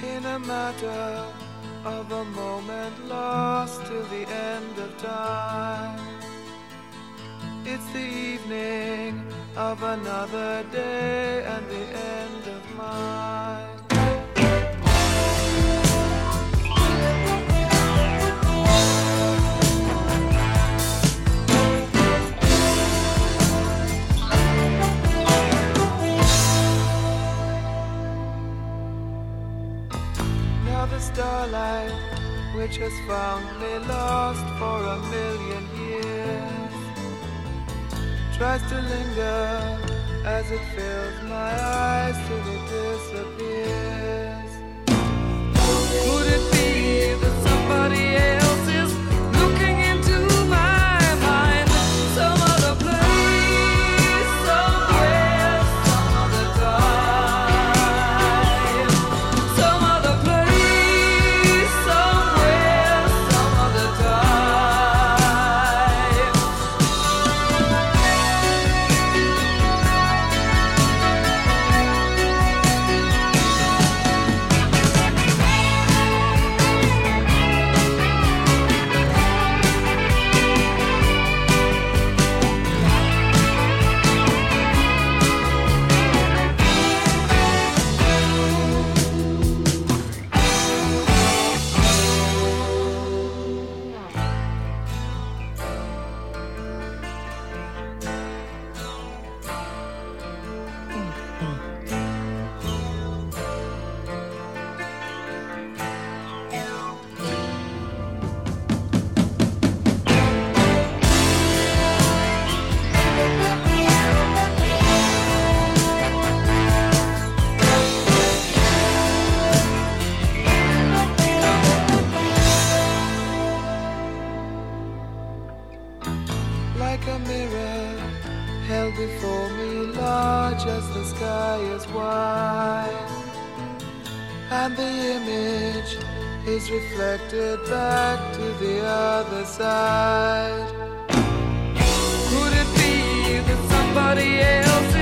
in a matter of a moment lost till the end of time. It's the evening of another day and the end of mine. Now the starlight, which has found me lost for a million years, tries to linger as it fills my eyes till it disappears. Could it be that somebody else is looking into my mind? Some other place, somewhere, some other time. Some other place, somewhere, some other time. Like a mirror held before me, large as the sky is wide, and the image is reflected back to the other side. Could it be that somebody else